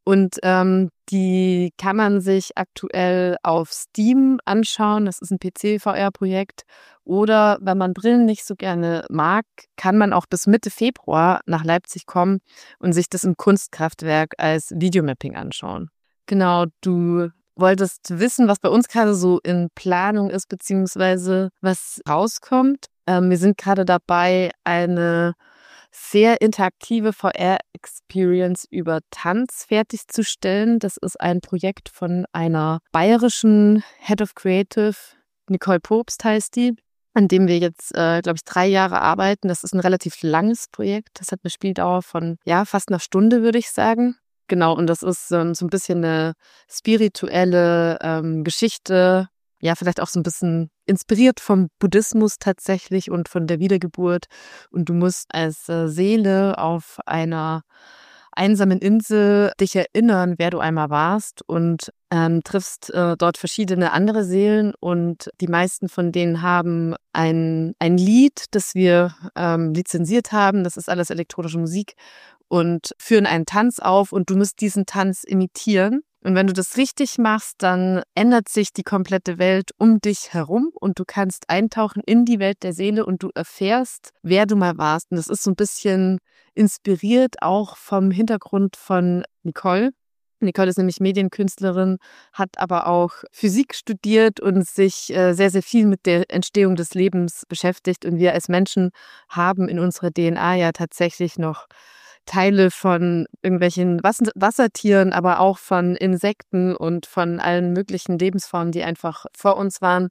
Und ähm, die kann man sich aktuell auf Steam anschauen. Das ist ein P C-V R-Projekt. Oder wenn man Brillen nicht so gerne mag, kann man auch bis Mitte Februar nach Leipzig kommen und sich das im Kunstkraftwerk als Videomapping anschauen. Genau, du wolltest wissen, was bei uns gerade so in Planung ist, beziehungsweise was rauskommt. Ähm, wir sind gerade dabei, eine sehr interaktive V R-Experience über Tanz fertigzustellen. Das ist ein Projekt von einer bayerischen Head of Creative, Nicole Popst heißt die, an dem wir jetzt, äh, glaube ich, drei Jahre arbeiten. Das ist ein relativ langes Projekt. Das hat eine Spieldauer von, ja, fast einer Stunde, würde ich sagen. Genau, und das ist ähm, so ein bisschen eine spirituelle ähm, Geschichte, ja, vielleicht auch so ein bisschen inspiriert vom Buddhismus tatsächlich und von der Wiedergeburt. Und du musst als äh, Seele auf einer einsamen Insel dich erinnern, wer du einmal warst, und ähm, triffst äh, dort verschiedene andere Seelen, und die meisten von denen haben ein, ein Lied, das wir ähm, lizenziert haben. Das ist alles elektronische Musik, und führen einen Tanz auf, und du musst diesen Tanz imitieren. Und wenn du das richtig machst, dann ändert sich die komplette Welt um dich herum, und du kannst eintauchen in die Welt der Seele und du erfährst, wer du mal warst. Und das ist so ein bisschen inspiriert auch vom Hintergrund von Nicole. Nicole ist nämlich Medienkünstlerin, hat aber auch Physik studiert und sich äh, sehr, sehr viel mit der Entstehung des Lebens beschäftigt. Und wir als Menschen haben in unserer D N A ja tatsächlich noch Teile von irgendwelchen Was- Wassertieren, aber auch von Insekten und von allen möglichen Lebensformen, die einfach vor uns waren.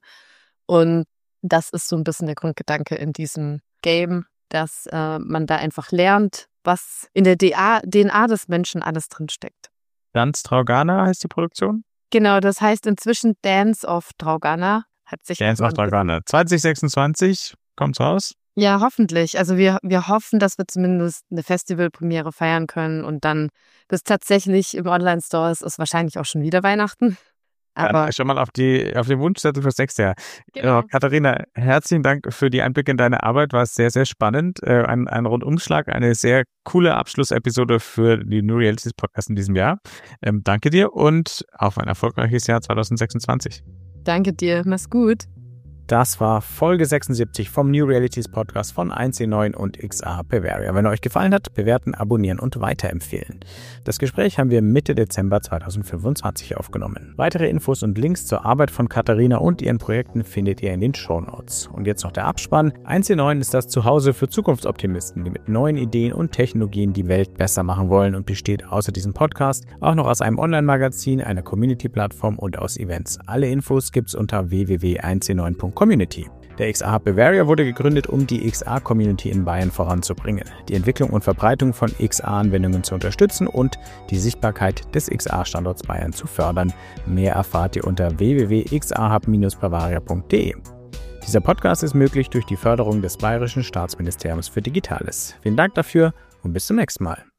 Und das ist so ein bisschen der Grundgedanke in diesem Game, dass äh, man da einfach lernt, was in der D N A des Menschen alles drinsteckt. Dance Draugana heißt die Produktion? Genau, das heißt inzwischen Dance of Draugana. Hat sich Dance of Draugana. zwanzig sechsundzwanzig kommt's raus? Ja, hoffentlich. Also wir, wir hoffen, dass wir zumindest eine Festivalpremiere feiern können, und dann das tatsächlich im Online-Store ist, ist wahrscheinlich auch schon wieder Weihnachten. Aber Dann schon mal auf, die, auf den Wunschzettel fürs nächste Jahr. Genau. Äh, Katharina, herzlichen Dank für die Einblicke in deine Arbeit. War sehr, sehr spannend. Äh, ein, ein Rundumschlag, eine sehr coole Abschlussepisode für die New Realities Podcast in diesem Jahr. Ähm, danke dir und auf ein erfolgreiches Jahr zwanzig sechsundzwanzig. Danke dir, mach's gut. Das war Folge sechsundsiebzig vom New Realities Podcast von eins C neun und X A Bavaria. Wenn er euch gefallen hat, bewerten, abonnieren und weiterempfehlen. Das Gespräch haben wir Mitte Dezember zweitausendfünfundzwanzig aufgenommen. Weitere Infos und Links zur Arbeit von Katharina und ihren Projekten findet ihr in den Shownotes. Und jetzt noch der Abspann. eins C neun ist das Zuhause für Zukunftsoptimisten, die mit neuen Ideen und Technologien die Welt besser machen wollen, und besteht außer diesem Podcast auch noch aus einem Online-Magazin, einer Community-Plattform und aus Events. Alle Infos gibt's unter w w w punkt eins c neun punkt community. Der X A Hub Bavaria wurde gegründet, um die X A-Community in Bayern voranzubringen, die Entwicklung und Verbreitung von X A-Anwendungen zu unterstützen und die Sichtbarkeit des X A-Standorts Bayern zu fördern. Mehr erfahrt ihr unter w w w punkt x a hub dash bavaria punkt d e. Dieser Podcast ist möglich durch die Förderung des Bayerischen Staatsministeriums für Digitales. Vielen Dank dafür und bis zum nächsten Mal.